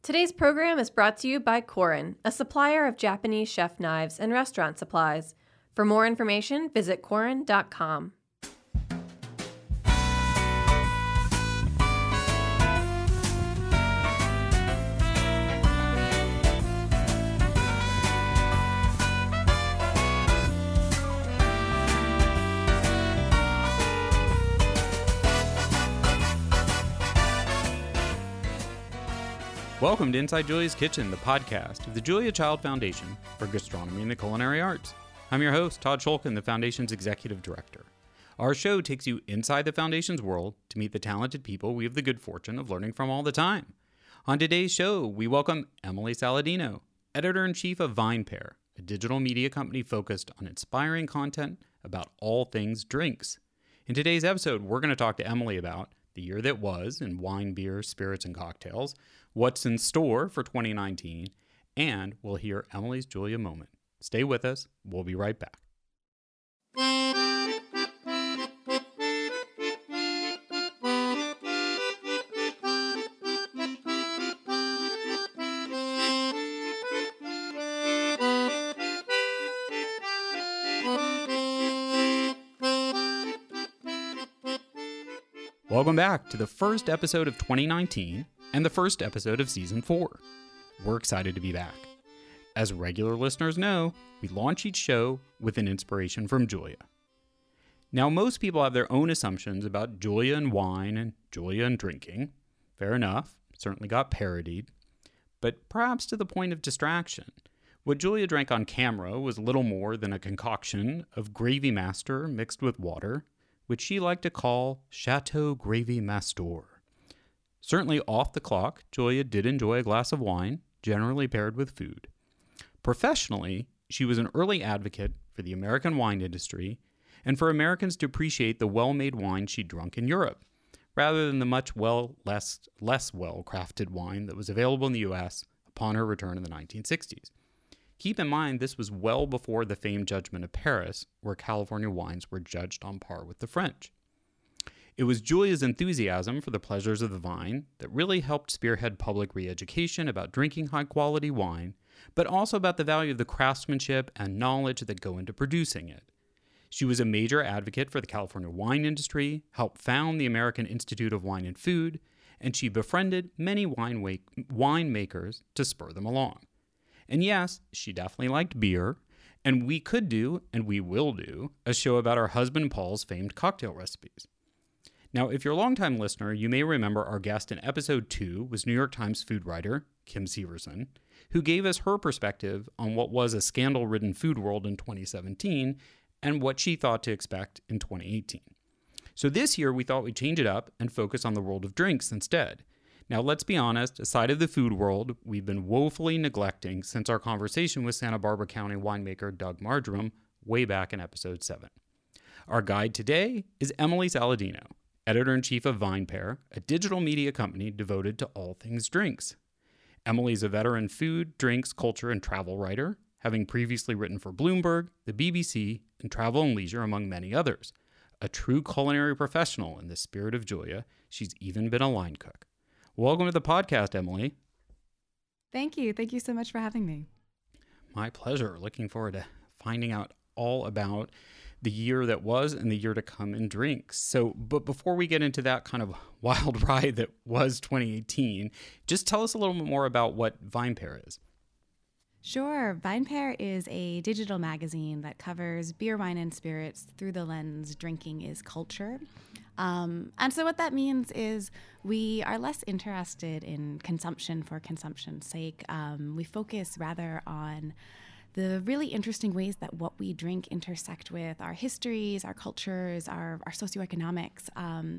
Today's program is brought to you by Korin, a supplier of Japanese chef knives and restaurant supplies. For more information, visit korin.com. Welcome to Inside Julia's Kitchen, the podcast of the Julia Child Foundation for Gastronomy and the Culinary Arts. I'm your host, Todd Shulkin, the Foundation's Executive Director. Our show takes you inside the Foundation's world to meet the talented people we have the good fortune of learning from all the time. On today's show, we welcome Emily Saladino, Editor-in-Chief of VinePair, a digital media company focused on inspiring content about all things drinks. In today's episode, we're going to talk to Emily about the year that was in wine, beer, spirits, and cocktails, what's in store for 2019, and we'll hear Emily's Julia moment. Stay with us. We'll be right back. Welcome back to the first episode of 2019 and the first episode of Season 4. We're excited to be back. As regular listeners know, we launch each show with an inspiration from Julia. Now, most people have their own assumptions about Julia and wine and Julia and drinking. Fair enough, certainly got parodied, but perhaps to the point of distraction. What Julia drank on camera was little more than a concoction of Gravy Master mixed with water, which she liked to call Chateau Gravy Master. Certainly off the clock, Julia did enjoy a glass of wine, generally paired with food. Professionally, she was an early advocate for the American wine industry and for Americans to appreciate the well-made wine she'd drunk in Europe, rather than the much less well-crafted wine that was available in the U.S. upon her return in the 1960s. Keep in mind, this was well before the famed Judgment of Paris, where California wines were judged on par with the French. It was Julia's enthusiasm for the pleasures of the vine that really helped spearhead public re-education about drinking high-quality wine, but also about the value of the craftsmanship and knowledge that go into producing it. She was a major advocate for the California wine industry, helped found the American Institute of Wine and Food, and she befriended many winemakers to spur them along. And yes, she definitely liked beer, and we could do, and we will do, a show about her husband Paul's famed cocktail recipes. Now, if you're a longtime listener, you may remember our guest in episode 2 was New York Times food writer Kim Severson, who gave us her perspective on what was a scandal-ridden food world in 2017 and what she thought to expect in 2018. So this year, we thought we'd change it up and focus on the world of drinks instead. Now, let's be honest, aside of the food world, we've been woefully neglecting since our conversation with Santa Barbara County winemaker Doug Marjoram way back in episode 7. Our guide today is Emily Saladino, Editor-in-Chief of VinePair, a digital media company devoted to all things drinks. Emily's a veteran food, drinks, culture, and travel writer, having previously written for Bloomberg, the BBC, and Travel and Leisure, among many others. A true culinary professional in the spirit of Julia, she's even been a line cook. Welcome to the podcast, Emily. Thank you. Thank you so much for having me. My pleasure. Looking forward to finding out all about the year that was and the year to come in drinks. But before we get into that kind of wild ride that was 2018, just tell us a little bit more about what VinePair is. Sure. VinePair is a digital magazine that covers beer, wine, and spirits through the lens drinking is culture. And so what that means is we are less interested in consumption for consumption's sake. We focus rather on the really interesting ways that what we drink intersect with our histories, our cultures, our socioeconomics.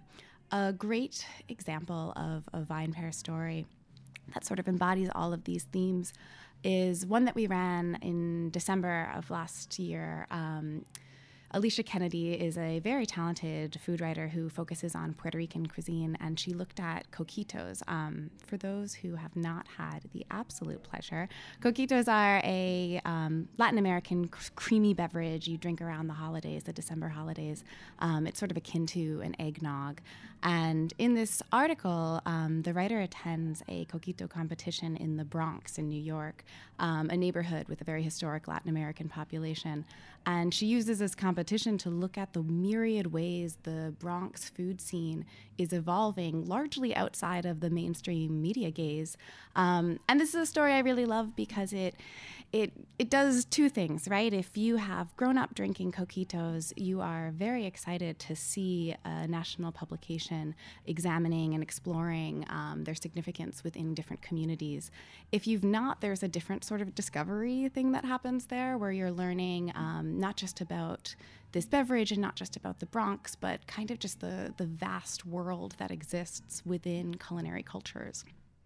A great example of a VinePair story that sort of embodies all of these themes is one that we ran in December of last year. Alicia Kennedy is a very talented food writer who focuses on Puerto Rican cuisine, and she looked at coquitos. For those who have not had the absolute pleasure, coquitos are a Latin American creamy beverage you drink around the holidays, the December holidays. It's sort of akin to an eggnog. And in this article, the writer attends a coquito competition in the Bronx in New York, a neighborhood with a very historic Latin American population. And she uses this competition to look at the myriad ways the Bronx food scene is evolving, largely outside of the mainstream media gaze. And this is a story I really love because it does two things, right? If you have grown up drinking coquitos, you are very excited to see a national publication examining and exploring their significance within different communities. If you've not, there's a different sort of discovery thing that happens there where you're learning not just about this beverage and not just about the Bronx, but kind of just the vast world that exists within culinary cultures.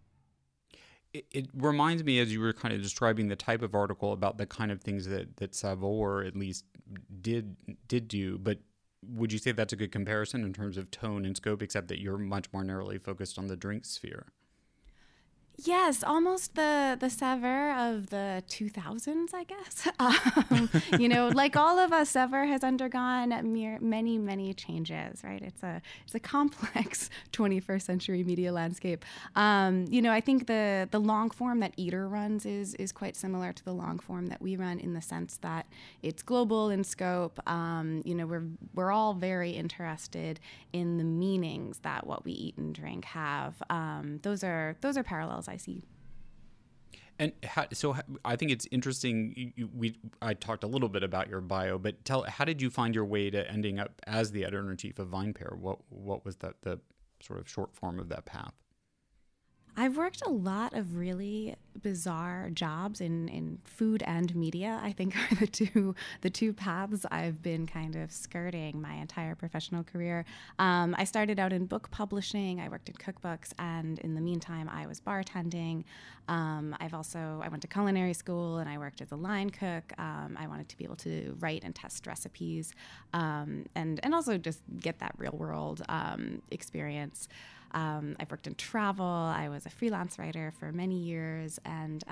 It reminds me, as you were kind of describing the type of article, about the kind of things that Savor at least did do. But would you say that's a good comparison in terms of tone and scope, except that you're much more narrowly focused on the drink sphere? Yes, almost the Saveur of the 2000s, I guess. Like all of us, Saveur has undergone many, many changes, right? It's a complex 21st century media landscape. I think the long form that Eater runs is quite similar to the long form that we run in the sense that it's global in scope. We're all very interested in the meanings that what we eat and drink have. Those are parallels I see. And so I think it's interesting. I talked a little bit about your bio, but how did you find your way to ending up as the editor-in-chief of VinePair? What was the sort of short form of that path? I've worked a lot of really bizarre jobs in food and media, I think are the two paths I've been kind of skirting my entire professional career. I started out in book publishing, I worked in cookbooks, and in the meantime I was bartending. I went to culinary school and I worked as a line cook. I wanted to be able to write and test recipes and also just get that real world experience. I've worked in travel. I was a freelance writer for many years. And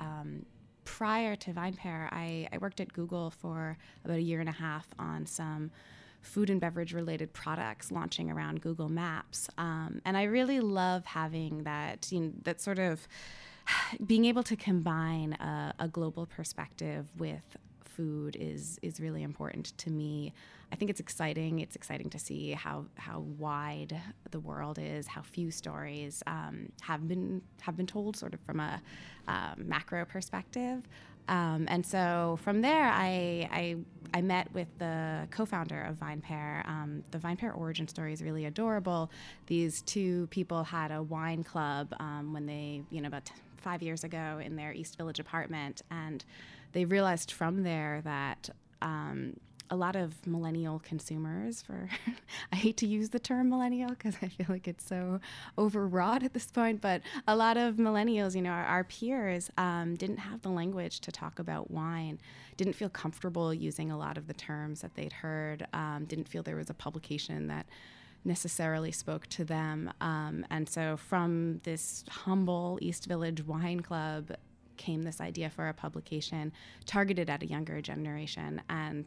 prior to VinePair, I worked at Google for about a year and a half on some food and beverage related products launching around Google Maps. And I really love having that, that sort of being able to combine a global perspective with food is really important to me. I think it's exciting. It's exciting to see how wide the world is, how few stories have been told sort of from a macro perspective. And so from there, I met with the co-founder of VinePair. The VinePair origin story is really adorable. These two people had a wine club when they, about 5 years ago in their East Village apartment, and they realized from there that a lot of millennial consumers I hate to use the term millennial because I feel like it's so overwrought at this point, but a lot of millennials, our peers, didn't have the language to talk about wine, didn't feel comfortable using a lot of the terms that they'd heard, didn't feel there was a publication that necessarily spoke to them. And so from this humble East Village wine club came this idea for a publication targeted at a younger generation, and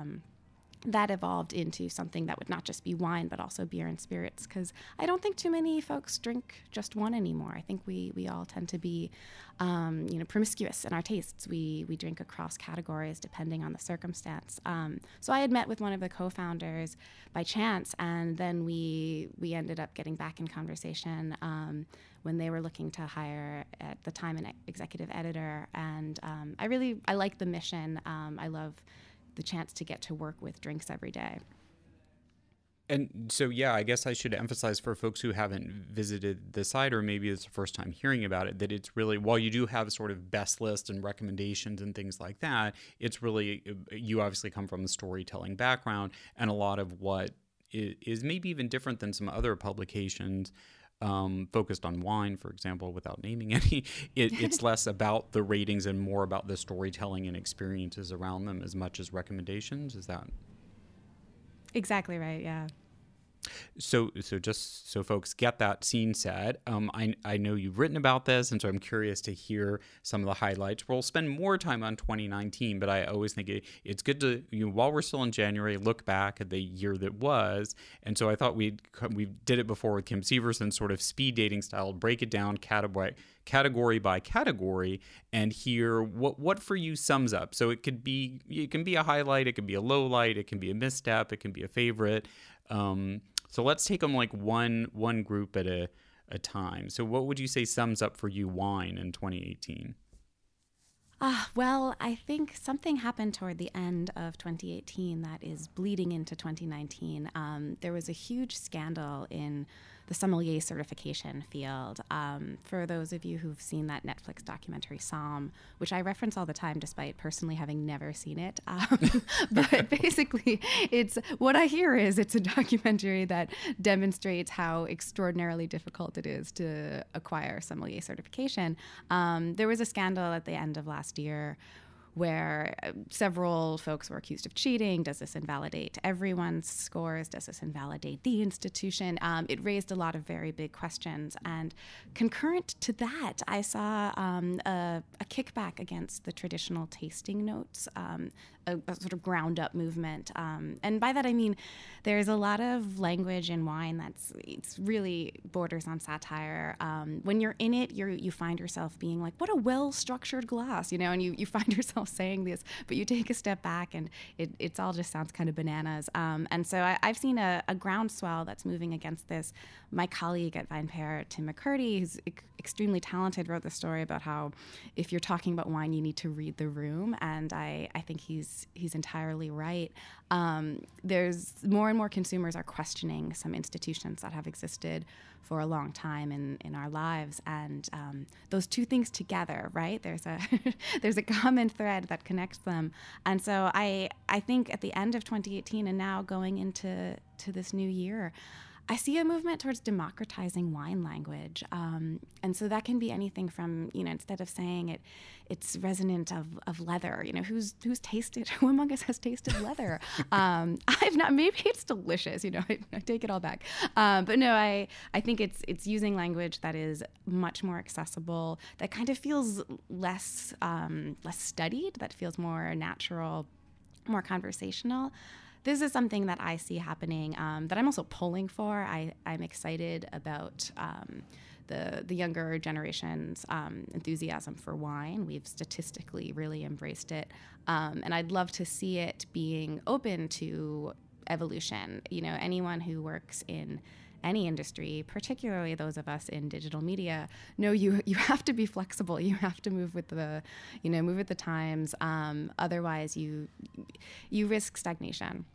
that evolved into something that would not just be wine but also beer and spirits, because I don't think too many folks drink just one anymore. I think we all tend to be promiscuous in our tastes. We drink across categories depending on the circumstance. So I had met with one of the co-founders by chance, and then we ended up getting back in conversation when they were looking to hire, at the time, an executive editor. And I like the mission. I love the chance to get to work with drinks every day. And so, I guess I should emphasize for folks who haven't visited the site, or maybe it's the first time hearing about it, that it's really, while you do have sort of best list and recommendations and things like that, it's really, you obviously come from a storytelling background, and a lot of what is maybe even different than some other publications focused on wine, for example, without naming any, it's less about the ratings and more about the storytelling and experiences around them as much as recommendations. Is that? Exactly right. Yeah. So just so folks get that scene set, I know you've written about this, and so I'm curious to hear some of the highlights. We'll spend more time on 2019, but I always think it's good to, while we're still in January, look back at the year that was. And so I thought we did it before with Kim Severson, sort of speed dating style, break it down category by category, and hear what for you sums up. So it can be a highlight, it can be a low light, it can be a misstep, it can be a favorite. So let's take them like one group at a time. So what would you say sums up for you wine in 2018? Well, I think something happened toward the end of 2018 that is bleeding into 2019. There was a huge scandal in the sommelier certification field. For those of you who've seen that Netflix documentary Somm, which I reference all the time despite personally having never seen it. But basically, what I hear is it's a documentary that demonstrates how extraordinarily difficult it is to acquire sommelier certification. There was a scandal at the end of last year where several folks were accused of cheating. Does this invalidate everyone's scores? Does this invalidate the institution? It raised a lot of very big questions. And concurrent to that, I saw a kickback against the traditional tasting notes, a sort of ground up movement. And by that, I mean, there's a lot of language in wine it's really borders on satire. When you're in it, you find yourself being like, what a well-structured glass, and you find yourself saying this, but you take a step back and it's all just sounds kind of bananas. And so I've seen a groundswell that's moving against this. My colleague at VinePair, Tim McCurdy, who's extremely talented, wrote the story about how if you're talking about wine, you need to read the room. And I think he's entirely right. There's more and more consumers are questioning some institutions that have existed for a long time in our lives, and those two things together, right? There's a common thread that connects them, and so I think at the end of 2018 and now going into this new year, I see a movement towards democratizing wine language. And so that can be anything from, instead of saying it's resonant of leather, who's tasted, who among us has tasted leather? I've not, maybe it's delicious, I take it all back. But no, I think it's using language that is much more accessible, that kind of feels less studied, that feels more natural, more conversational. This is something that I see happening that I'm also pulling for. I'm excited about the younger generation's enthusiasm for wine. We've statistically really embraced it. And I'd love to see it being open to evolution. Anyone who works in any industry, particularly those of us in digital media, know you have to be flexible. You have to move with the times. Otherwise, you risk stagnation.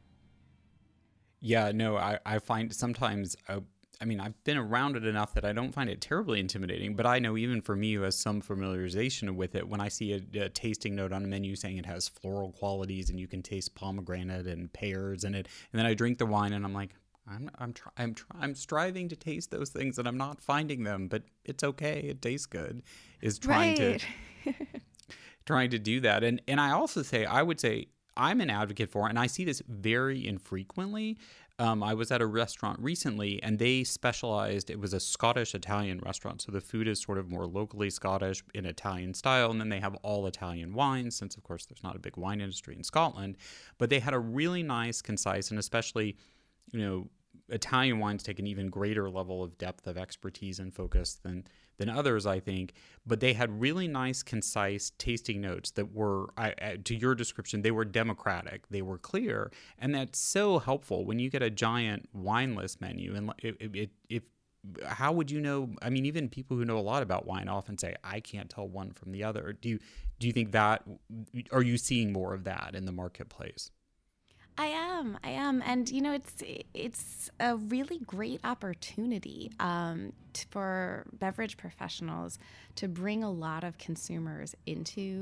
Yeah, no, I find sometimes, I've been around it enough that I don't find it terribly intimidating, but I know even for me who has some familiarization with it, when I see a tasting note on a menu saying it has floral qualities and you can taste pomegranate and pears in it, and then I drink the wine and I'm like, I'm striving to taste those things and I'm not finding them, but it's okay, it tastes good, is trying to do that. And I would say I'm an advocate for it, and I see this very infrequently. I was at a restaurant recently, and they specialized, it was a Scottish-Italian restaurant, so the food is sort of more locally Scottish in Italian style, and then they have all Italian wines, since, of course, there's not a big wine industry in Scotland. But they had a really nice, concise, and especially, Italian wines take an even greater level of depth of expertise and focus than others, I think. But they had really nice, concise tasting notes that were, to your description, they were democratic, they were clear, and that's so helpful when you get a giant wine list menu. And how would you know? I mean, even people who know a lot about wine often say, "I can't tell one from the other." Do you think that? Are you seeing more of that in the marketplace? I am. And, it's a really great opportunity for beverage professionals to bring a lot of consumers into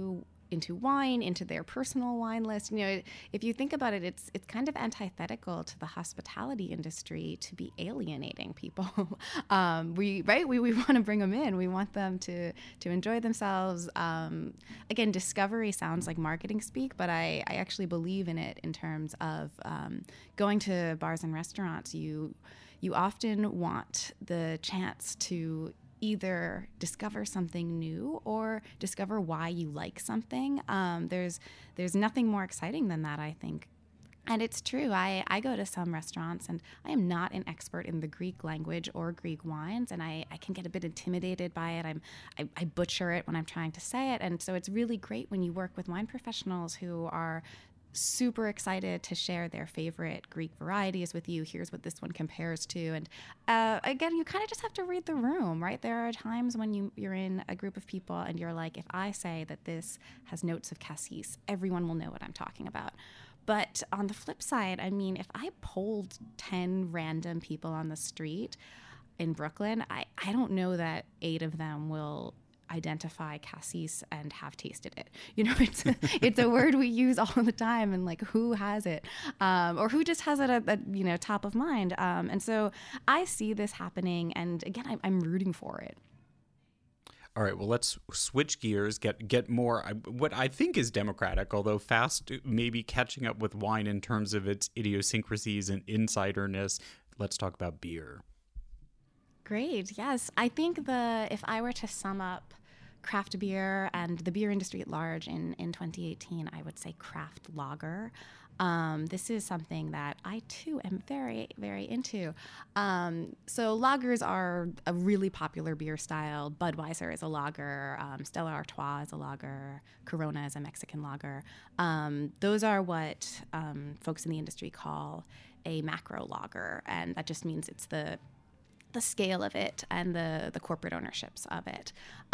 into wine, into their personal wine list. You know, if you think about it, it's kind of antithetical to the hospitality industry to be alienating people. We want to bring them in. We want them to enjoy themselves. Again, discovery sounds like marketing speak, but I actually believe in it in terms of going to bars and restaurants. You often want the chance to either discover something new or discover why you like something. There's nothing more exciting than that, I think. And it's true. I go to some restaurants and I am not an expert in the Greek language or Greek wines, and I can get a bit intimidated by it. I butcher it when I'm trying to say it. And so it's really great when you work with wine professionals who are super excited to share their favorite Greek varieties with you. Here's what this one compares to. And again, you kind of just have to read the room, right? There are times when you're in a group of people and you're like, if I say that this has notes of cassis, everyone will know what I'm talking about. But on the flip side, I mean, if I polled 10 random people on the street in Brooklyn, I don't know that 8 of them will identify cassis and have tasted it. You know, it's a word we use all the time, and like, who has it, or who just has it at top of mind. And so I see this happening, and again, I'm rooting for it. All right, well, let's switch gears, get more what I think is democratic, although fast maybe catching up with wine in terms of its idiosyncrasies and insiderness. Let's talk about beer. Great. Yes. I think if I were to sum up craft beer and the beer industry at large in 2018, I would say craft lager. This is something that I too am very, very into. So lagers are a really popular beer style. Budweiser is a lager. Stella Artois is a lager. Corona is a Mexican lager. Those are what folks in the industry call a macro lager, and that just means it's the scale of it and the corporate ownerships of it.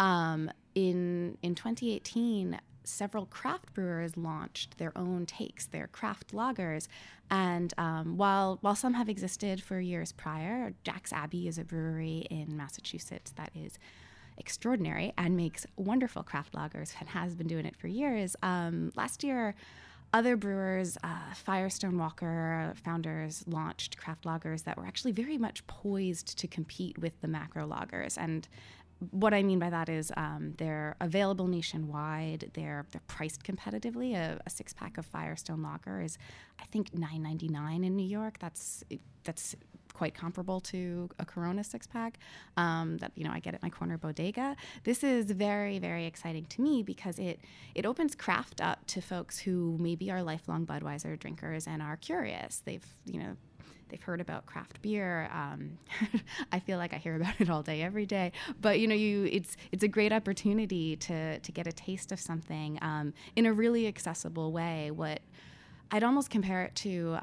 In 2018, several craft brewers launched their own takes, their craft lagers. And while some have existed for years prior, Jack's Abbey is a brewery in Massachusetts that is extraordinary and makes wonderful craft lagers and has been doing it for years. Last year, other brewers, Firestone Walker founders, launched craft lagers that were actually very much poised to compete with the macro lagers. And what I mean by that is they're available nationwide. They're priced competitively. A 6-pack of Firestone Lager is, I think, $9.99 in New York. That's quite comparable to a Corona 6-pack that I get at my corner bodega. This is very, very exciting to me because it opens craft up to folks who maybe are lifelong Budweiser drinkers and are curious. They've heard about craft beer. I feel like I hear about it all day, every day. But it's a great opportunity to get a taste of something in a really accessible way. What I'd almost compare it to.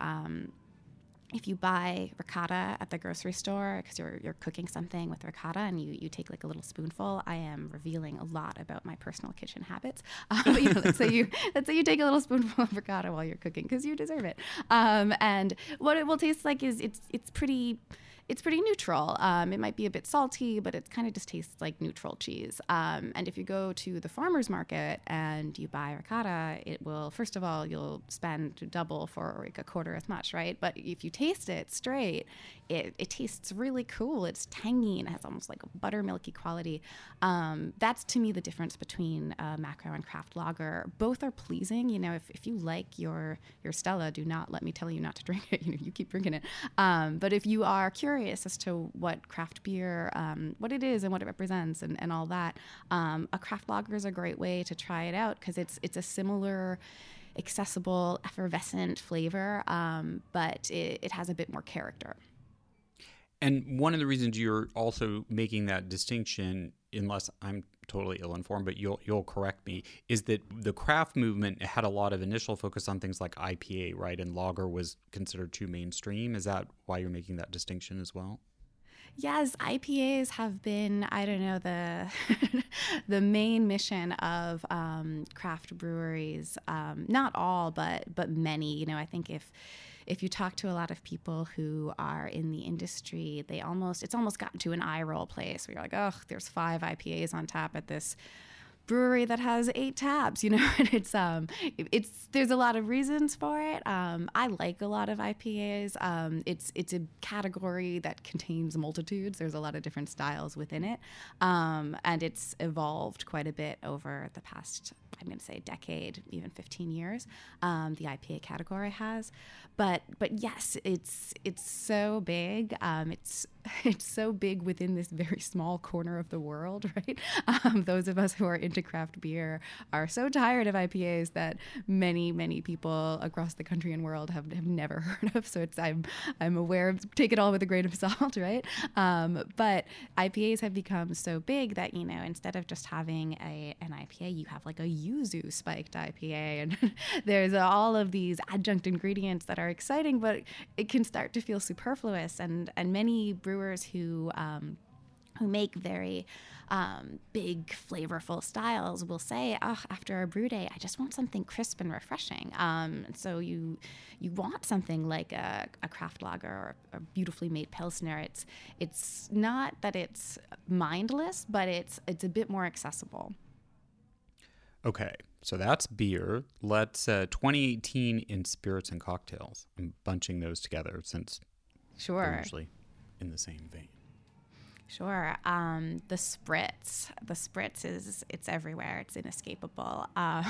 If you buy ricotta at the grocery store because you're cooking something with ricotta and you take like a little spoonful, I am revealing a lot about my personal kitchen habits. Let's say you take a little spoonful of ricotta while you're cooking because you deserve it. And what it will taste like is it's pretty neutral. It might be a bit salty, but it kind of just tastes like neutral cheese. And if you go to the farmer's market and you buy ricotta, it will, first of all, you'll spend double for like a quarter as much, right? But if you taste it straight, it tastes really cool. It's tangy and it has almost like a buttermilky quality. That's to me the difference between macro and craft lager. Both are pleasing. If you like your Stella, do not let me tell you not to drink it. You keep drinking it. But if you are curious as to what craft beer, what it is and what it represents and all that, a craft lager is a great way to try it out because it's a similar accessible, effervescent flavor, but it has a bit more character. And one of the reasons you're also making that distinction, unless I'm totally ill-informed, but you'll correct me, is that the craft movement had a lot of initial focus on things like IPA, right? And lager was considered too mainstream. Is that why you're making that distinction as well? Yes, IPAs have been, the main mission of craft breweries. Not all, but many. I think if you talk to a lot of people who are in the industry, it's almost gotten to an eye roll place where you're like, oh, there's 5 IPAs on tap at this brewery that has 8 taps, you know, and it's there's a lot of reasons for it. I like a lot of IPAs. It's a category that contains multitudes. There's a lot of different styles within it, and it's evolved quite a bit over the past, I'm going to say, decade, even 15 years. The IPA category has, but yes, it's so big. It's so big within this very small corner of the world, right? Those of us who are into craft beer are so tired of IPAs that many people across the country and world have never heard of. So I'm aware of, take it all with a grain of salt, right? But IPAs have become so big that, you know, instead of just having an IPA, you have like a yuzu spiked IPA, and there's all of these adjunct ingredients that are exciting, but it can start to feel superfluous. And many brewers who make very big, flavorful styles will say, oh, after a brew day, I just want something crisp and refreshing. So you want something like a craft lager or a beautifully made Pilsner. It's not that it's mindless, but it's a bit more accessible. Okay, so that's beer. Let's 2018 in spirits and cocktails. I'm bunching those together since they're usually in the same vein. Sure. The spritz. The spritz it's everywhere. It's inescapable.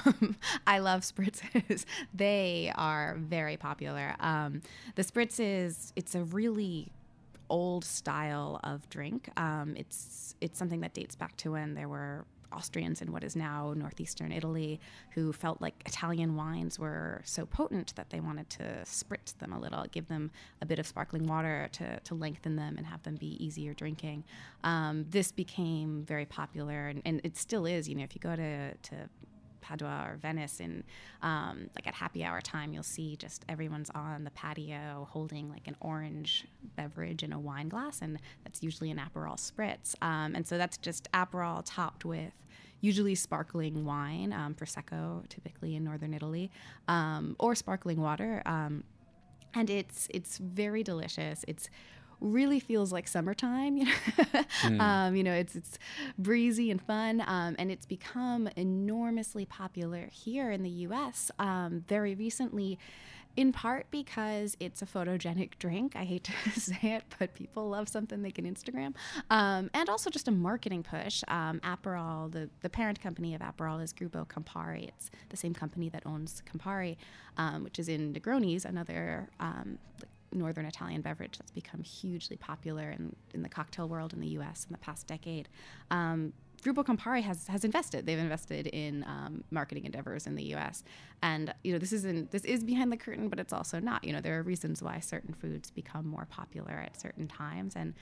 I love spritzes. They are very popular. The spritz it's a really old style of drink. It's something that dates back to when there were Austrians in what is now northeastern Italy who felt like Italian wines were so potent that they wanted to spritz them a little, give them a bit of sparkling water to lengthen them and have them be easier drinking. This became very popular, and it still is. You know, if you go to Padua or Venice in like at happy hour time, you'll see just everyone's on the patio holding like an orange beverage in a wine glass, and that's usually an Aperol spritz. And so that's just Aperol topped with usually sparkling wine, Prosecco typically in northern Italy, or sparkling water. And it's very delicious. It's really feels like summertime, you know. You know, it's breezy and fun, and it's become enormously popular here in the U.S. Very recently, in part because it's a photogenic drink. I hate to say it, but people love something they can Instagram, and also just a marketing push. Aperol, the parent company of Aperol is Gruppo Campari. It's the same company that owns Campari, which is in Negronis, another northern Italian beverage that's become hugely popular in the cocktail world in the U.S. in the past decade. Gruppo Campari has invested. They've invested in marketing endeavors in the U.S. And you know, this is behind the curtain, but it's also not. You know, there are reasons why certain foods become more popular at certain times, and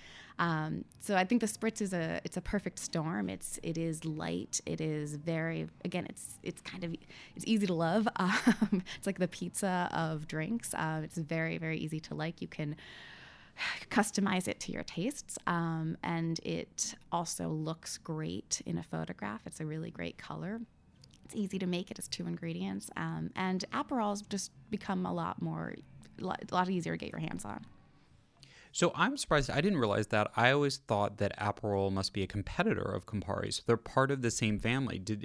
so I think the spritz it's a perfect storm. It is light. It is very, again, it's easy to love. It's like the pizza of drinks. It's very, very easy to like. You can customize it to your tastes, and it also looks great in a photograph. It's a really great color. It's easy to make. It has 2 ingredients, and Aperol's just become a lot easier to get your hands on. So I'm surprised. I didn't realize that. I always thought that Aperol must be a competitor of Campari. So they're part of the same family. Do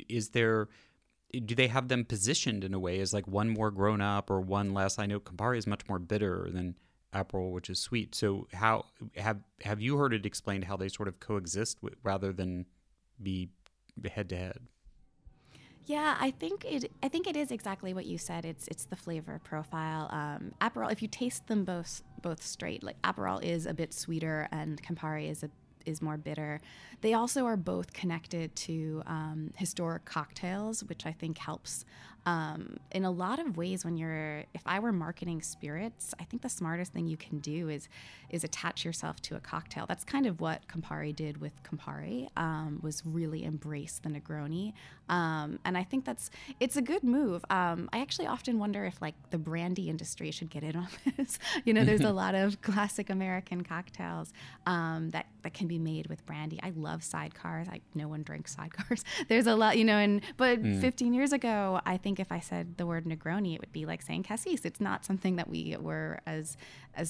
they have them positioned in a way as like one more grown up or one less? I know Campari is much more bitter than Aperol, which is sweet. So how have you heard it explained how they sort of coexist rather than be head to head? Yeah, I think it is exactly what you said. It's the flavor profile. Aperol, if you taste them both straight, like Aperol is a bit sweeter and Campari is more bitter. They also are both connected to historic cocktails, which I think helps in a lot of ways. If I were marketing spirits, I think the smartest thing you can do is attach yourself to a cocktail. That's kind of what Campari did with Campari, was really embrace the Negroni. And I think it's a good move. I actually often wonder if like the brandy industry should get in on this. You know, there's a lot of classic American cocktails that can be made with brandy. I love sidecars. No one drinks sidecars. There's a lot, you know, but 15 years ago, I think if I said the word Negroni, it would be like saying cassis. It's not something that we were as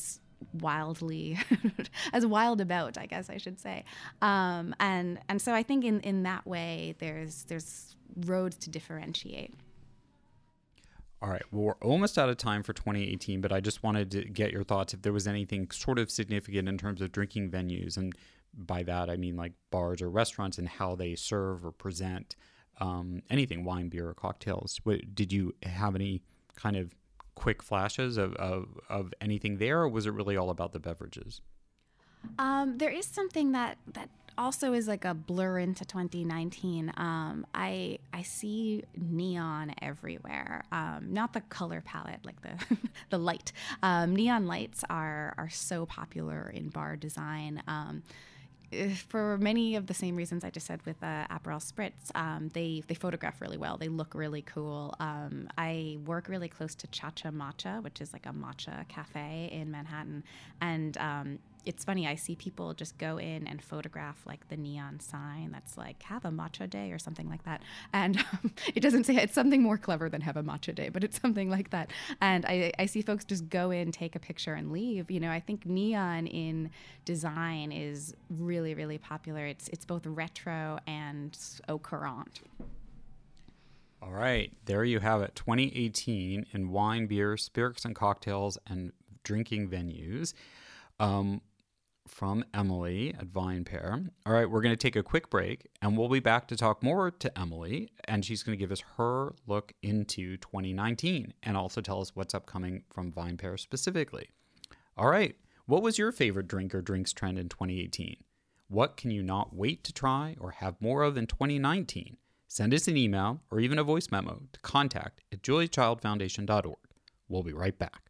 wildly as wild about, I guess I should say. And so I think in that way there's roads to differentiate. All right. Well, we're almost out of time for 2018, but I just wanted to get your thoughts if there was anything sort of significant in terms of drinking venues. And by that, I mean like bars or restaurants and how they serve or present anything, wine, beer, or cocktails. Did you have any kind of quick flashes of anything there, or was it really all about the beverages? There is something that also is like a blur into 2019. I see neon everywhere. Not the color palette, like the the light. Neon lights are so popular in bar design. For many of the same reasons I just said with Aperol Spritz, they photograph really well. They look really cool. I work really close to Cha Cha Matcha, which is like a matcha cafe in Manhattan, and it's funny, I see people just go in and photograph like the neon sign that's like have a matcha day or something like that. And it doesn't say, it's something more clever than have a matcha day, but it's something like that. And I see folks just go in, take a picture and leave. You know, I think neon in design is really, really popular. It's both retro and au courant. All right, there you have it. 2018 in wine, beer, spirits and cocktails, and drinking venues. From Emily at VinePair. All right, we're going to take a quick break, and we'll be back to talk more to Emily, and she's going to give us her look into 2019 and also tell us what's upcoming from VinePair specifically. All right, what was your favorite drink or drinks trend in 2018? What can you not wait to try or have more of in 2019? Send us an email or even a voice memo to contact@juliachildfoundation.org. We'll be right back.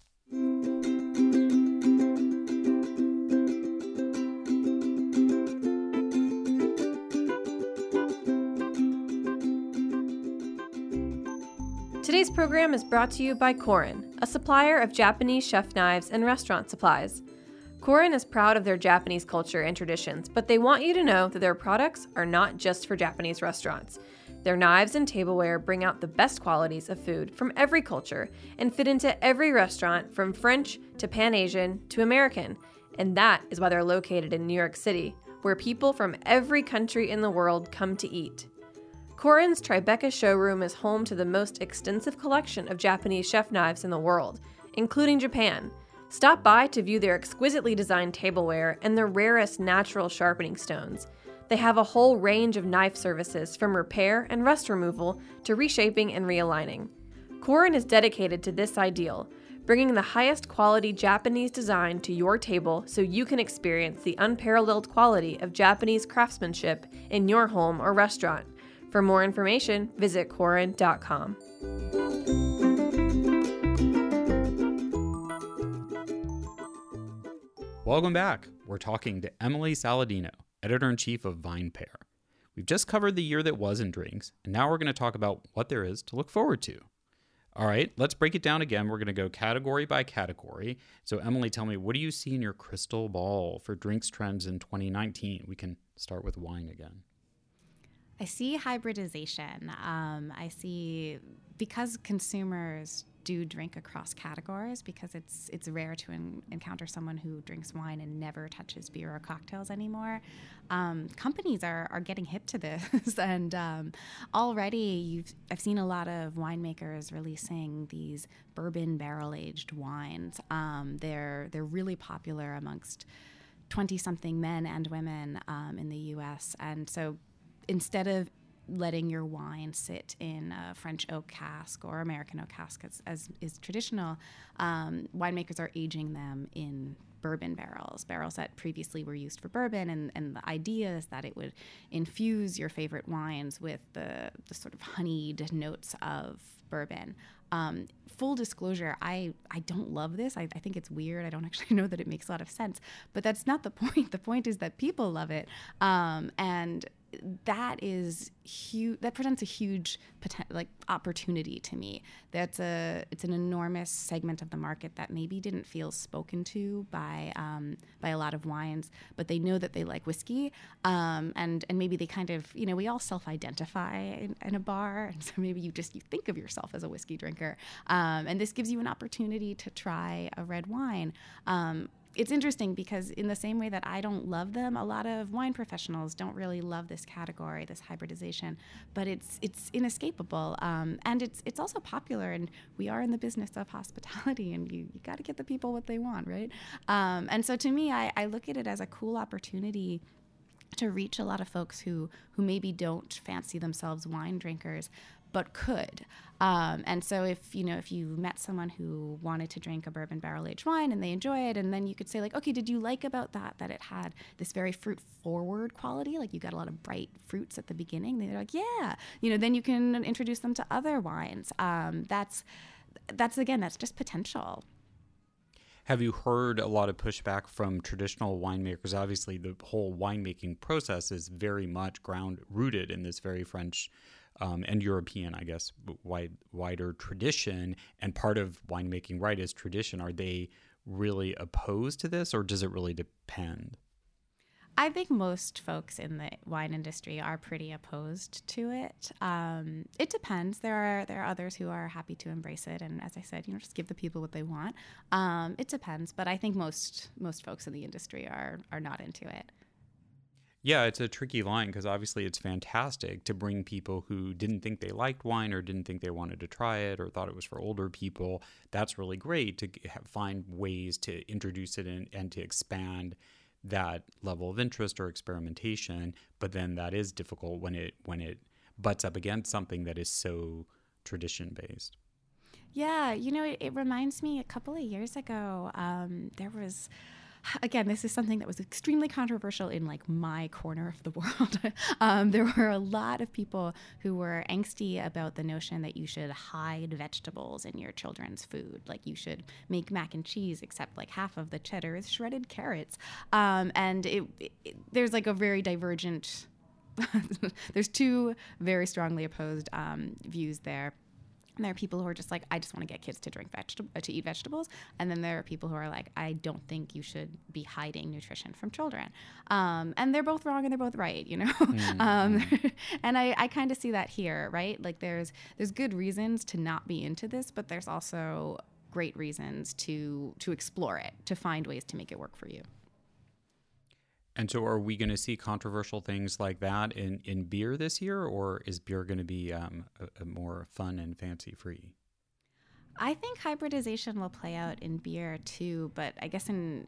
Today's program is brought to you by Korin, a supplier of Japanese chef knives and restaurant supplies. Korin is proud of their Japanese culture and traditions, but they want you to know that their products are not just for Japanese restaurants. Their knives and tableware bring out the best qualities of food from every culture and fit into every restaurant from French to Pan-Asian to American. And that is why they're located in New York City, where people from every country in the world come to eat. Korin's Tribeca showroom is home to the most extensive collection of Japanese chef knives in the world, including Japan. Stop by to view their exquisitely designed tableware and the rarest natural sharpening stones. They have a whole range of knife services from repair and rust removal to reshaping and realigning. Korin is dedicated to this ideal, bringing the highest quality Japanese design to your table so you can experience the unparalleled quality of Japanese craftsmanship in your home or restaurant. For more information, visit Korin.com. Welcome back. We're talking to Emily Saladino, Editor-in-Chief of VinePair. We've just covered the year that was in drinks, and now we're going to talk about what there is to look forward to. All right, let's break it down again. We're going to go category by category. So Emily, tell me, what do you see in your crystal ball for drinks trends in 2019? We can start with wine again. I see hybridization. I see, because consumers do drink across categories, because it's rare to encounter someone who drinks wine and never touches beer or cocktails anymore. Companies are getting hip to this, and already I've seen a lot of winemakers releasing these bourbon barrel-aged wines. They're really popular amongst 20-something men and women in the U.S., and so instead of letting your wine sit in a French oak cask or American oak cask as is traditional, winemakers are aging them in bourbon barrels that previously were used for bourbon. And the idea is that it would infuse your favorite wines with the sort of honeyed notes of bourbon. Full disclosure, I don't love this. I think it's weird. I don't actually know that it makes a lot of sense, but that's not the point. The point is that people love it. And that is huge. That presents a huge opportunity to me. It's an enormous segment of the market that maybe didn't feel spoken to by a lot of wines, but they know that they like whiskey, and maybe they kind of, we all self-identify in a bar, and so maybe you think of yourself as a whiskey drinker, and this gives you an opportunity to try a red wine. It's interesting because in the same way that I don't love them, a lot of wine professionals don't really love this category, this hybridization, but it's inescapable, and it's also popular, and we are in the business of hospitality, and you got to get the people what they want, right? And so to me, I look at it as a cool opportunity to reach a lot of folks who maybe don't fancy themselves wine drinkers, but could. And so if you met someone who wanted to drink a bourbon barrel-aged wine and they enjoy it, and then you could say like, okay, did you like about that it had this very fruit-forward quality? Like you got a lot of bright fruits at the beginning. They're like, yeah. Then you can introduce them to other wines. That's just potential. Have you heard a lot of pushback from traditional winemakers? Obviously, the whole winemaking process is very much rooted in this very French and European, I guess, wider tradition. And part of winemaking, right, is tradition. Are they really opposed to this, or does it really depend? I think most folks in the wine industry are pretty opposed to it. It depends. There are others who are happy to embrace it, and as I said, just give the people what they want. It depends, but I think most folks in the industry are not into it. Yeah, it's a tricky line because obviously it's fantastic to bring people who didn't think they liked wine or didn't think they wanted to try it or thought it was for older people. That's really great to find ways to introduce it and to expand that level of interest or experimentation. But then that is difficult when it butts up against something that is so tradition-based. Yeah, it reminds me a couple of years ago, there was... Again, this is something that was extremely controversial in my corner of the world. There were a lot of people who were angsty about the notion that you should hide vegetables in your children's food. Like you should make mac and cheese, except half of the cheddar is shredded carrots. And there's a very divergent, there's two very strongly opposed views there. And there are people who are just I just want to get kids to eat vegetables. And then there are people who are I don't think you should be hiding nutrition from children. And they're both wrong and they're both right, Mm-hmm. And I kind of see that here, right? There's good reasons to not be into this, but there's also great reasons to explore it, to find ways to make it work for you. And so are we going to see controversial things like that in beer this year, or is beer going to be a more fun and fancy-free? I think hybridization will play out in beer too, but I guess in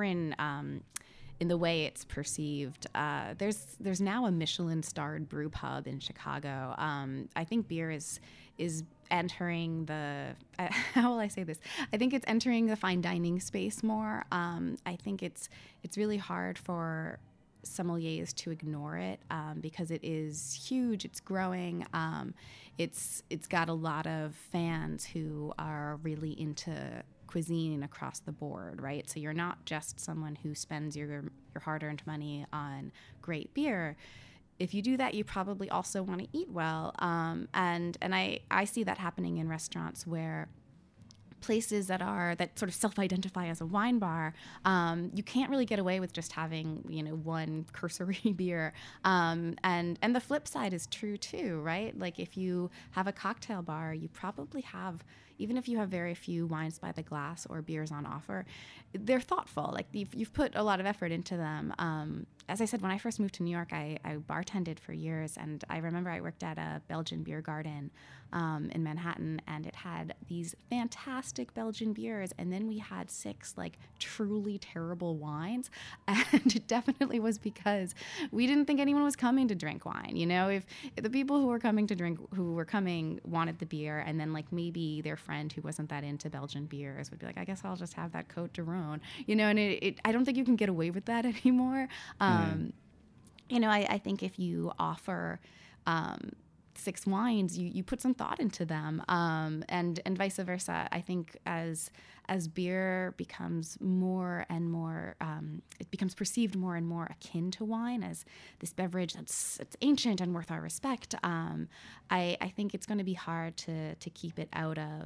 the way it's perceived. There's now a Michelin-starred brew pub in Chicago. I think beer is entering how will I say this? I think it's entering the fine dining space more. I think it's really hard for sommeliers to ignore it because it is huge. It's growing. It's got a lot of fans who are really into cuisine across the board, right? So you're not just someone who spends your hard-earned money on great beer. If you do that, you probably also want to eat well. And I see that happening in restaurants where places that sort of self-identify as a wine bar, you can't really get away with just having one cursory beer. And the flip side is true too, right? If you have a cocktail bar, you probably have, even if you have very few wines by the glass or beers on offer, they're thoughtful. You've put a lot of effort into them. As I said, when I first moved to New York, I bartended for years, and I remember I worked at a Belgian beer garden in Manhattan, and it had these fantastic Belgian beers, and then we had 6 truly terrible wines, and it definitely was because we didn't think anyone was coming to drink wine. If the people who were coming wanted the beer, and then maybe their friend who wasn't that into Belgian beers would be I guess I'll just have that Côte de Rhône, and I don't think you can get away with that anymore. I think if you offer 6 wines, you put some thought into them, and vice versa. I think as beer becomes more and more, it becomes perceived more and more akin to wine as this beverage it's ancient and worth our respect. I think it's going to be hard to keep it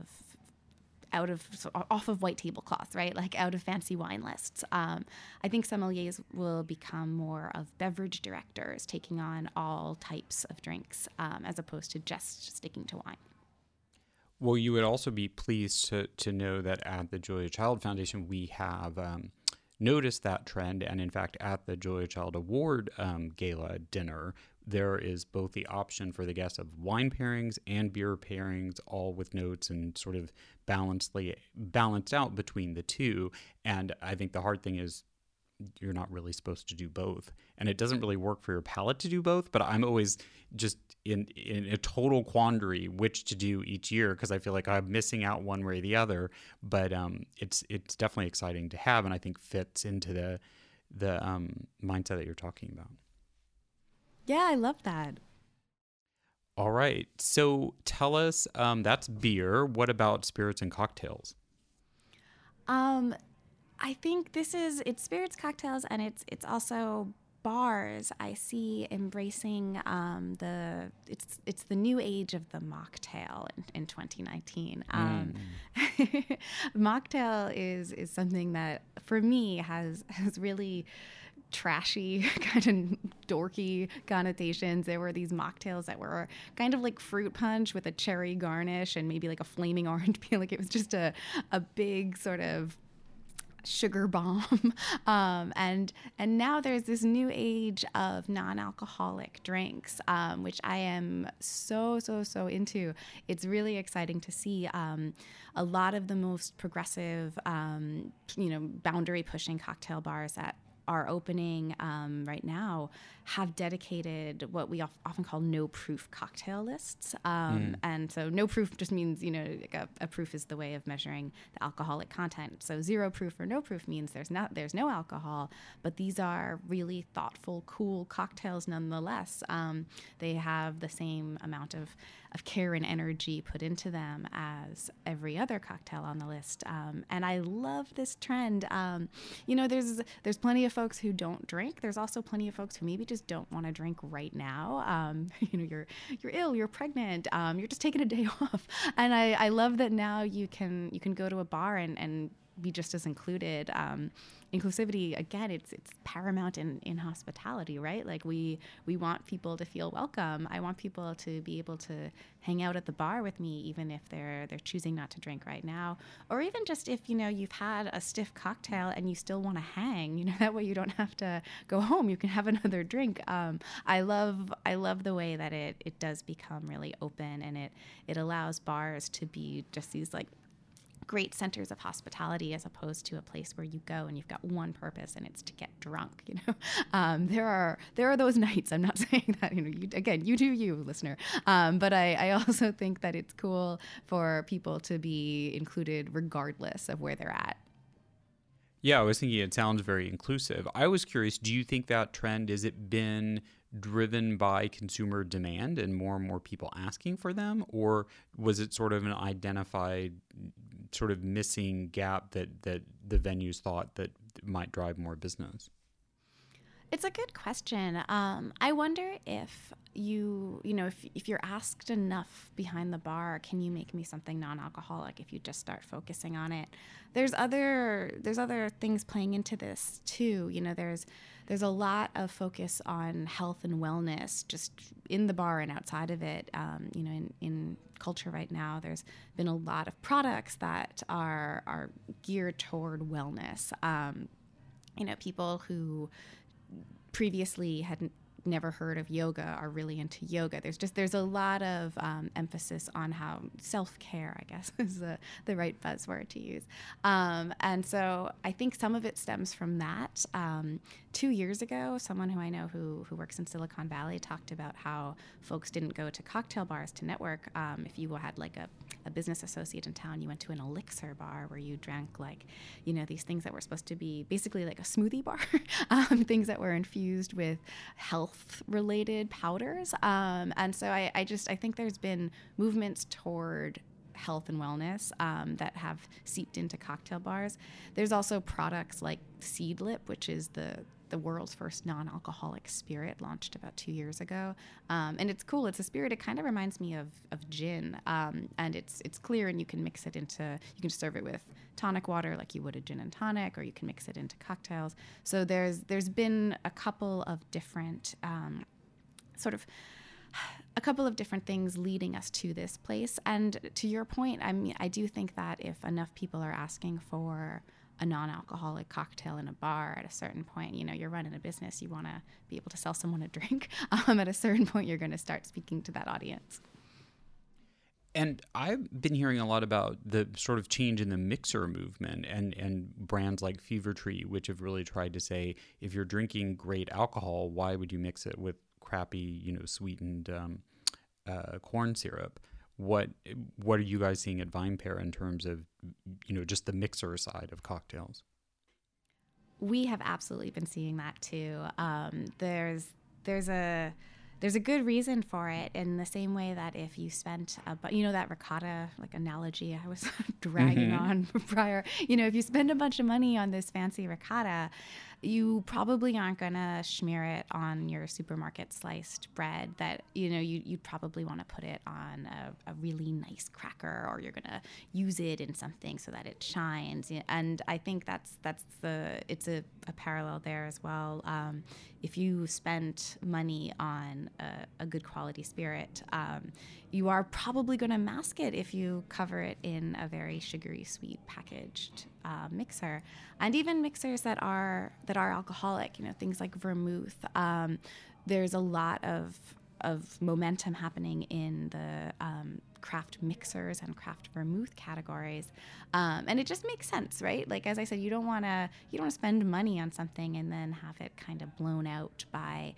off of white tablecloth, right? Like out of fancy wine lists. I think sommeliers will become more of beverage directors, taking on all types of drinks, as opposed to just sticking to wine. Well, you would also be pleased to know that at the Julia Child Foundation, we have noticed that trend. And in fact, at the Julia Child Award Gala dinner, there is both the option for the guests of wine pairings and beer pairings, all with notes and sort of balanced out between the two. And I think the hard thing is you're not really supposed to do both. And it doesn't really work for your palate to do both, but I'm always just in a total quandary which to do each year because I feel like I'm missing out one way or the other. But it's definitely exciting to have, and I think fits into the mindset that you're talking about. Yeah, I love that. All right. So tell us, that's beer. What about spirits and cocktails? I think it's spirits, cocktails, and it's also bars. I see embracing it's the new age of the mocktail in 2019. Mocktail is something that for me has really trashy, kind of dorky connotations. There were these mocktails that were kind of like fruit punch with a cherry garnish and maybe like a flaming orange peel. Like it was just a big sort of sugar bomb. And now there's this new age of non-alcoholic drinks, which I am so into. It's really exciting to see a lot of the most progressive, boundary pushing cocktail bars that are opening right now have dedicated what we often call no-proof cocktail lists. And so no proof just means, like a proof is the way of measuring the alcoholic content. So 0 proof or no proof means there's no alcohol, but these are really thoughtful, cool cocktails nonetheless. They have the same amount of care and energy put into them as every other cocktail on the list. And I love this trend. There's plenty of folks who don't drink. There's also plenty of folks who maybe just don't want to drink right now. You're ill, you're pregnant, you're just taking a day off. And I love that now you can go to a bar and be just as included. Inclusivity, again, it's paramount in hospitality, right? Like we want people to feel welcome. I want people to be able to hang out at the bar with me, even if they're choosing not to drink right now, or even just if you've had a stiff cocktail and you still want to hang. That way you don't have to go home. You can have another drink. I love the way that it does become really open, and it allows bars to be just these like great centers of hospitality as opposed to a place where you go and you've got one purpose and it's to get drunk. There are those nights. I'm not saying that, you do you, listener. But I also think that it's cool for people to be included regardless of where they're at. Yeah, I was thinking it sounds very inclusive. I was curious, do you think that trend, has it been driven by consumer demand and more people asking for them? Or was it sort of an identified sort of missing gap that the venues thought that might drive more business? It's a good question. I wonder if if you're asked enough behind the bar, can you make me something non-alcoholic? If you just start focusing on it, there's other things playing into this too. There's a lot of focus on health and wellness just in the bar and outside of it. In culture right now, there's been a lot of products that are geared toward wellness. People who previously had never heard of yoga are really into yoga. There's a lot of emphasis on how self-care, I guess, is the right buzzword to use. And so I think some of it stems from that. 2 years ago, someone who I know who works in Silicon Valley talked about how folks didn't go to cocktail bars to network. If you had like a business associate in town, you went to an elixir bar where you drank these things that were supposed to be basically like a smoothie bar, things that were infused with health health-related powders. And so I think there's been movements toward health and wellness that have seeped into cocktail bars. There's also products like Seedlip, which is the world's first non-alcoholic spirit, launched about 2 years ago. And it's cool. It's a spirit. It kind of reminds me of gin. And it's clear, and you can mix it into, you can serve it with tonic water like you would a gin and tonic, or you can mix it into cocktails. So there's been a couple of different things leading us to this place. And to your point, I mean, I do think that if enough people are asking for a non-alcoholic cocktail in a bar at a certain point, you're running a business, you want to be able to sell someone a drink. At a certain point, you're going to start speaking to that audience. And I've been hearing a lot about the sort of change in the mixer movement and brands like Fever Tree, which have really tried to say, if you're drinking great alcohol, why would you mix it with crappy, sweetened corn syrup? What are you guys seeing at VinePair in terms of, just the mixer side of cocktails? We have absolutely been seeing that too. There's a good reason for it, in the same way that if you spent, that ricotta analogy I was dragging on prior, if you spend a bunch of money on this fancy ricotta, you probably aren't going to smear it on your supermarket sliced bread. That, you'd probably want to put it on a really nice cracker, or you're going to use it in something so that it shines. And I think it's a parallel there as well. If you spent money on a good quality spirit, you are probably going to mask it if you cover it in a very sugary sweet packaged mixer. And even mixers that are alcoholic, things like vermouth. There's a lot of momentum happening in the craft mixers and craft vermouth categories, and it just makes sense, right? Like, as I said, you don't want to spend money on something and then have it kind of blown out by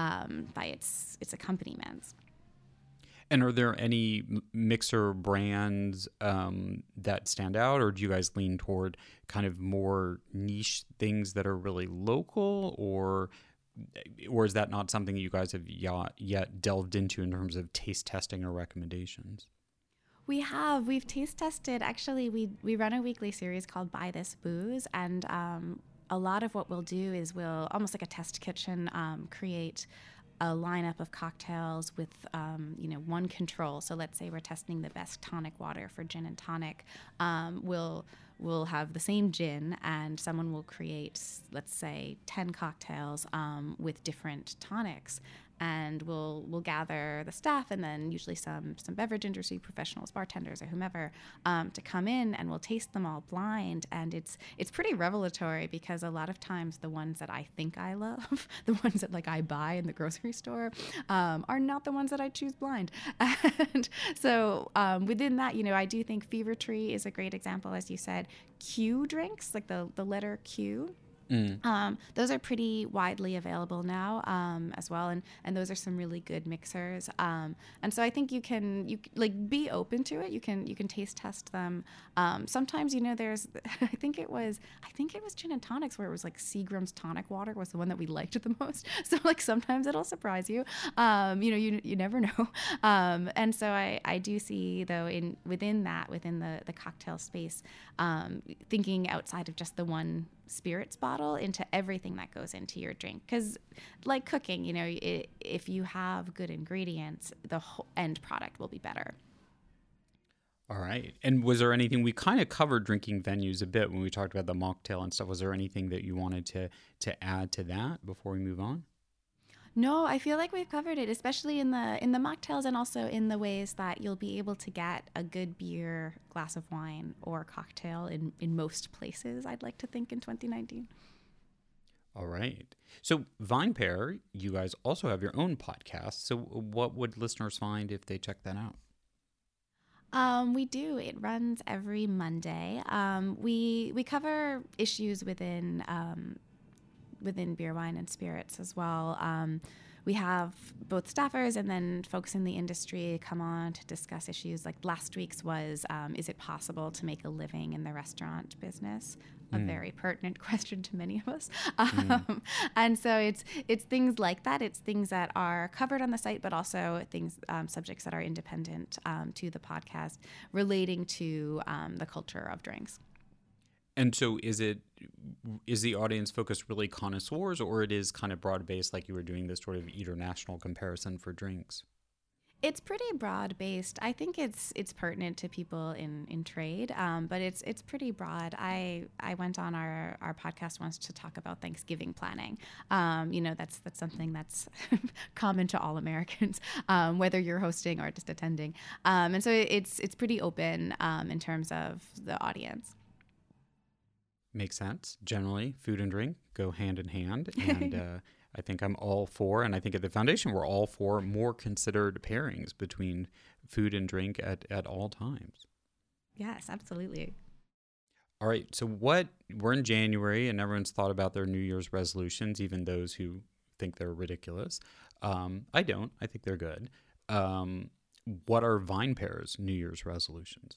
its accompaniments. And are there any mixer brands that stand out, or do you guys lean toward kind of more niche things that are really local, or is that not something that you guys have yet delved into in terms of taste testing or recommendations? We've taste tested. Actually, we run a weekly series called Buy This Booze, and a lot of what we'll do is we'll, almost like a test kitchen, create a lineup of cocktails with, one control. So let's say we're testing the best tonic water for gin and tonic. We'll have the same gin, and someone will create, let's say, 10 cocktails with different tonics. And we'll gather the staff, and then usually some beverage industry professionals, bartenders or whomever, to come in, and we'll taste them all blind. And it's pretty revelatory, because a lot of times the ones that I think I love, the ones that I buy in the grocery store, are not the ones that I choose blind. And so within that, I do think Fever Tree is a great example, as you said. Q drinks, like the letter Q. Those are pretty widely available now as well, and those are some really good mixers. And so I think you can be open to it. You can taste test them. Sometimes there's I think it was gin and tonics where it was Seagram's tonic water was the one that we liked the most. So sometimes it'll surprise you. You never know. And so I do see, though, within the cocktail space, thinking outside of just the one spirits bottle into everything that goes into your drink, because like cooking, if you have good ingredients, the whole end product will be better. All right. And was there anything, we kind of covered drinking venues a bit when we talked about the mocktail and stuff. Was there anything that you wanted to add to that before we move on? No, I feel like we've covered it, especially in the mocktails, and also in the ways that you'll be able to get a good beer, glass of wine, or cocktail in most places, I'd like to think, in 2019. All right. So VinePair, you guys also have your own podcast. So what would listeners find if they check that out? We do. It runs every Monday. We cover issues within beer, wine, and spirits as well. we have both staffers and then folks in the industry come on to discuss issues. Like last week's was, is it possible to make a living in the restaurant business? A very pertinent question to many of us. And so it's things like that. It's things that are covered on the site, but also things, subjects that are independent to the podcast relating to the culture of drinks. And so is the audience focused really connoisseurs, or it is kind of broad-based, like you were doing this sort of Eater National comparison for drinks? It's pretty broad-based. I think it's pertinent to people in trade, but it's pretty broad. I went on our podcast once to talk about Thanksgiving planning. That's something that's common to all Americans, whether you're hosting or just attending. And so it's pretty open in terms of the audience. Makes sense. Generally, food and drink go hand in hand, and I think I'm all for, and I think at the foundation we're all for more considered pairings between food and drink at all times. Yes, absolutely. All right, so we're in January and everyone's thought about their New Year's resolutions, even those who think they're ridiculous. I don't. I think they're good. What are VinePair's New Year's resolutions?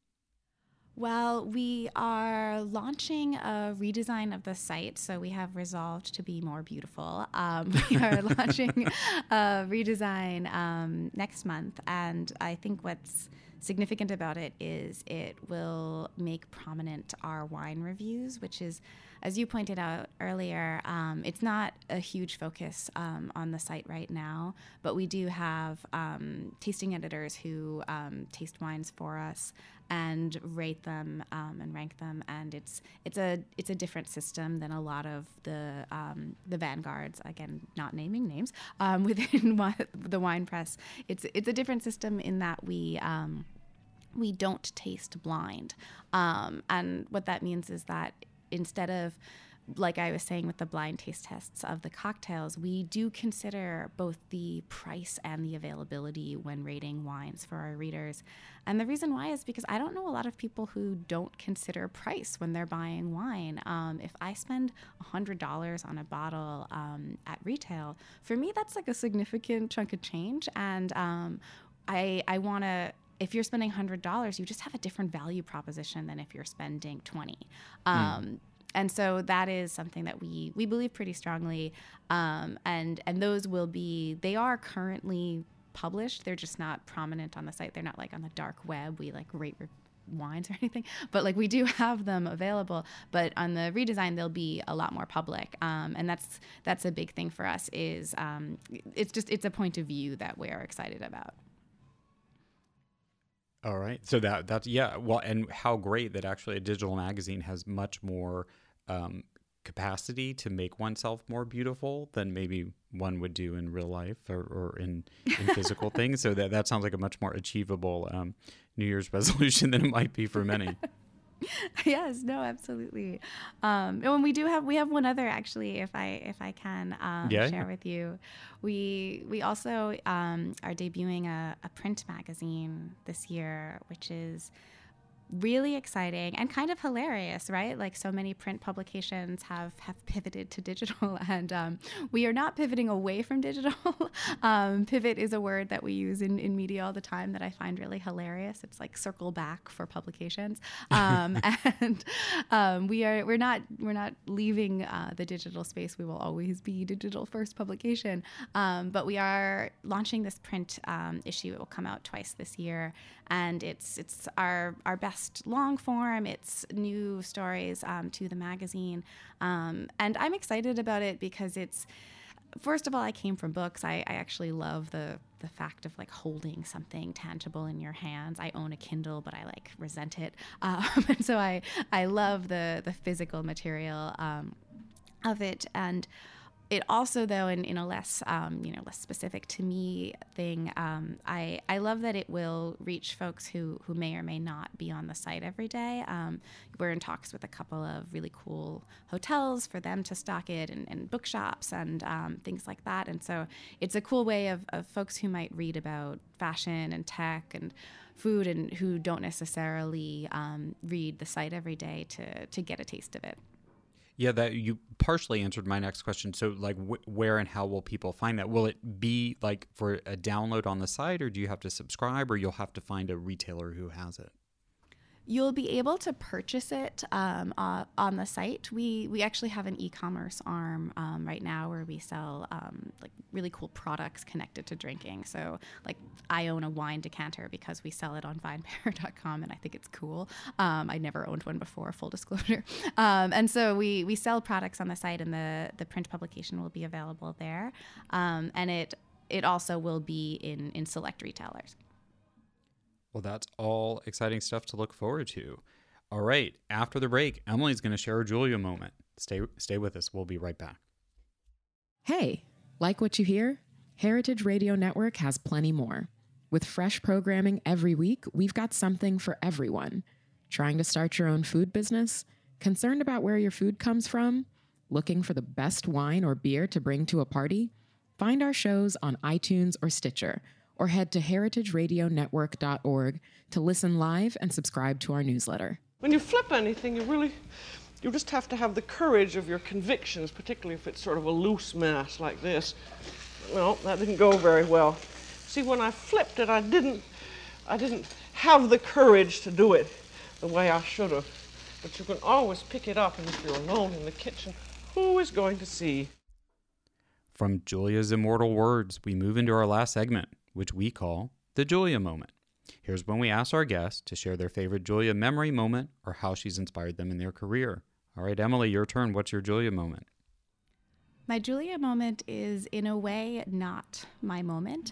Well, we are launching a redesign of the site, so we have resolved to be more beautiful. We are launching a redesign next month, and I think what's significant about it is it will make prominent our wine reviews, which is, as you pointed out earlier, it's not a huge focus on the site right now, but we do have tasting editors who taste wines for us and rate them and rank them, and it's a different system than a lot of the vanguards. Again, not naming names within the wine press. It's a different system in that we don't taste blind, and what that means is that instead of, like I was saying with the blind taste tests of the cocktails, we do consider both the price and the availability when rating wines for our readers. And the reason why is because I don't know a lot of people who don't consider price when they're buying wine. If I spend $100 on a bottle at retail, for me that's like a significant chunk of change. And I want to, if you're spending $100, you just have a different value proposition than if you're spending $20. And so that is something that we believe pretty strongly. And those they are currently published. They're just not prominent on the site. They're not like on the dark web. We like rate wines or anything, but like we do have them available. But on the redesign, they'll be a lot more public. And that's a big thing for us is it's a point of view that we're excited about. All right. So that's, yeah. Well, and how great that actually a digital magazine has much more capacity to make oneself more beautiful than maybe one would do in real life or in physical things. So that sounds like a much more achievable New Year's resolution than it might be for many. Yes, no, absolutely. And we have one other actually, if I can share with you. We also are debuting a print magazine this year, which is really exciting and kind of hilarious, right? Like so many print publications have pivoted to digital, and we are not pivoting away from digital. Pivot is a word that we use in media all the time that I find really hilarious. It's like circle back for publications, and we're not leaving the digital space. We will always be digital first publication, but we are launching this print issue. It will come out twice this year, and it's our best long form. It's new stories to the magazine, and I'm excited about it because it's, first of all, I came from books. I actually love the fact of like holding something tangible in your hands. I own a Kindle, but I like resent it, and so I love the physical material of it. And it also, though, in a less specific to me thing, I love that it will reach folks who may or may not be on the site every day. We're in talks with a couple of really cool hotels for them to stock it, and bookshops and things like that. And so it's a cool way of folks who might read about fashion and tech and food and who don't necessarily read the site every day to get a taste of it. Yeah, that you partially answered my next question. So, like, where and how will people find that? Will it be like for a download on the site, or do you have to subscribe, or you'll have to find a retailer who has it? You'll be able to purchase it on the site. We actually have an e-commerce arm right now where we sell like really cool products connected to drinking. So like I own a wine decanter because we sell it on vinepair.com, and I think it's cool. I never owned one before, full disclosure. And so we sell products on the site, and the print publication will be available there. And it also will be in select retailers. Well, that's all exciting stuff to look forward to. All right, after the break, Emily's going to share a Julia moment. Stay with us. We'll be right back. Hey, like what you hear? Heritage Radio Network has plenty more. With fresh programming every week, we've got something for everyone. Trying to start your own food business? Concerned about where your food comes from? Looking for the best wine or beer to bring to a party? Find our shows on iTunes or Stitcher, or head to heritageradionetwork.org to listen live and subscribe to our newsletter. When you flip anything, you just have to have the courage of your convictions, particularly if it's sort of a loose mass like this. Well, that didn't go very well. See, when I flipped it, I didn't have the courage to do it the way I should have. But you can always pick it up, and if you're alone in the kitchen, who is going to see? From Julia's immortal words, we move into our last segment, which we call the Julia moment. Here's when we ask our guests to share their favorite Julia memory moment or how she's inspired them in their career. All right, Emily, your turn. What's your Julia moment? My Julia moment is, in a way, not my moment.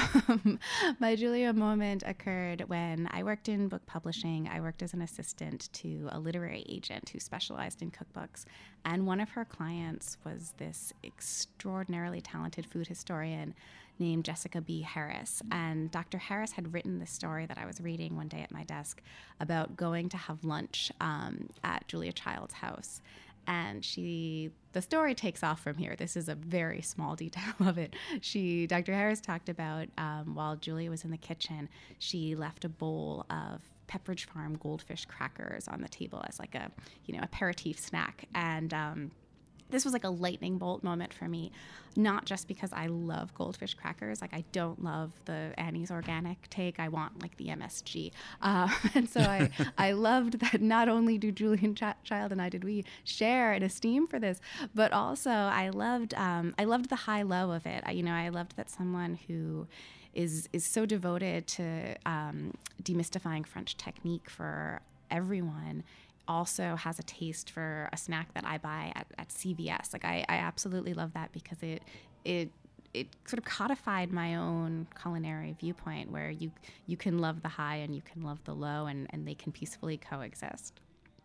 My Julia moment occurred when I worked in book publishing. I worked as an assistant to a literary agent who specialized in cookbooks. And one of her clients was this extraordinarily talented food historian named Jessica B. Harris. And Dr. Harris had written this story that I was reading one day at my desk about going to have lunch at Julia Child's house. And the story takes off from here. This is a very small detail of it. Dr. Harris talked about while Julia was in the kitchen, she left a bowl of Pepperidge Farm goldfish crackers on the table as like a, aperitif snack. And this was like a lightning bolt moment for me, not just because I love goldfish crackers. Like, I don't love the Annie's Organic take. I want like the MSG. And so I loved that not only do Julia Child and I did we share an esteem for this, but also I loved the high-low of it. I loved that someone who is so devoted to demystifying French technique for everyone also has a taste for a snack that I buy at CVS. Like I absolutely love that because it sort of codified my own culinary viewpoint where you can love the high and you can love the low and they can peacefully coexist.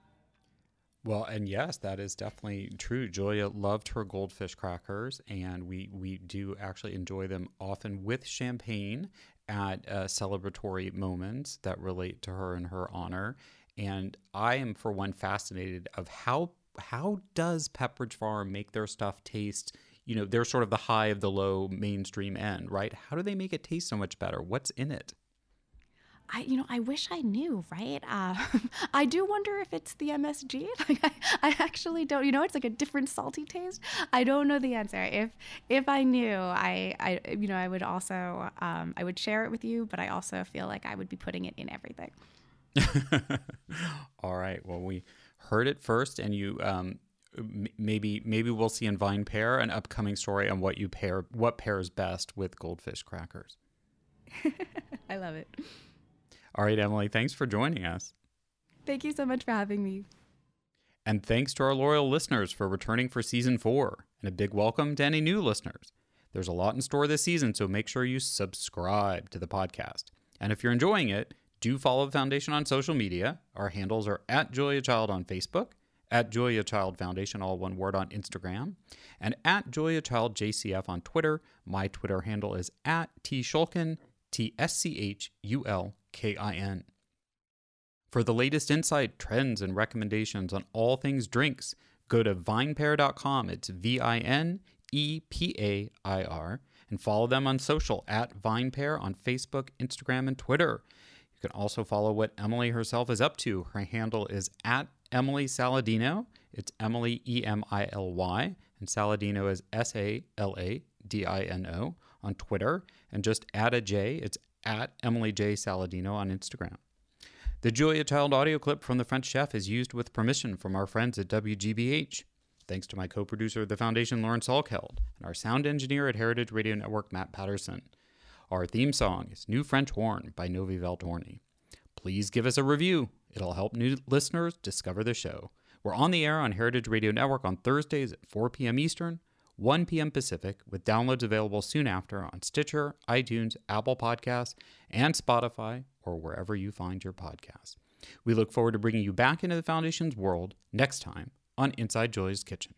Well, and yes, that is definitely true. Julia loved her goldfish crackers, and we do actually enjoy them often with champagne at celebratory moments that relate to her and her honor. And I am, for one, fascinated of how does Pepperidge Farm make their stuff taste, they're sort of the high of the low mainstream end, right? How do they make it taste so much better? What's in it? I wish I knew, right? I do wonder if it's the MSG. Like I actually don't, it's like a different salty taste. I don't know the answer. If I knew, I would also, I would share it with you, but I also feel like I would be putting it in everything. All right. Well, we heard it first, and you maybe we'll see in VinePair an upcoming story on what pairs best with goldfish crackers. I love it. All right, Emily, thanks for joining us. Thank you so much for having me. And thanks to our loyal listeners for returning for season 4, and a big welcome to any new listeners. There's a lot in store this season, so make sure you subscribe to the podcast. And if you're enjoying it, do follow the Foundation on social media. Our handles are @JuliaChild on Facebook, @JuliaChild Foundation, all one word, on Instagram, and @JuliaChildJCF on Twitter. My Twitter handle is @TSchulkin, TSCHULKIN. For the latest insight, trends, and recommendations on all things drinks, go to vinepair.com. It's VINEPAIR, and follow them on social @VinePair on Facebook, Instagram, and Twitter. You can also follow what Emily herself is up to. Her handle is @EmilySaladino, It's Emily, E-M-I-L-Y, and Saladino is S-A-L-A-D-I-N-O on Twitter, and just add a J. It's at Emily J. Saladino on Instagram. The Julia Child audio clip from The French Chef is used with permission from our friends at WGBH. Thanks to my co-producer of the Foundation, Lauren Salkeld, and our sound engineer at Heritage Radio Network, Matt Patterson. Our theme song is New French Horn by Novi Valtorni. Please give us a review. It'll help new listeners discover the show. We're on the air on Heritage Radio Network on Thursdays at 4 p.m. Eastern, 1 p.m. Pacific, with downloads available soon after on Stitcher, iTunes, Apple Podcasts, and Spotify, or wherever you find your podcasts. We look forward to bringing you back into the Foundation's world next time on Inside Julia's Kitchen.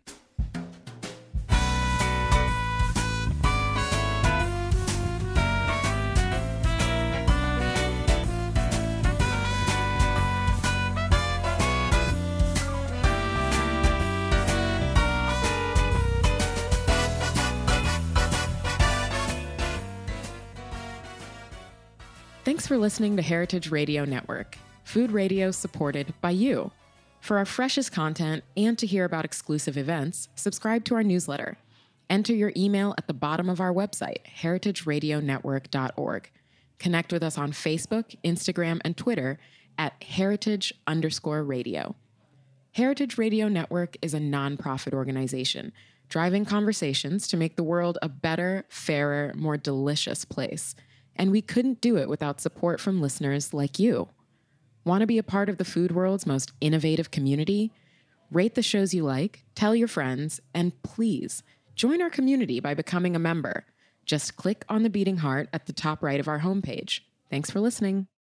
Thanks for listening to Heritage Radio Network, food radio supported by you. For our freshest content and to hear about exclusive events, subscribe to our newsletter. Enter your email at the bottom of our website, heritageradionetwork.org. Connect with us on Facebook, Instagram, and Twitter at heritage_radio. Heritage Radio Network is a nonprofit organization driving conversations to make the world a better, fairer, more delicious place. And we couldn't do it without support from listeners like you. Want to be a part of the food world's most innovative community? Rate the shows you like, tell your friends, and please join our community by becoming a member. Just click on the beating heart at the top right of our homepage. Thanks for listening.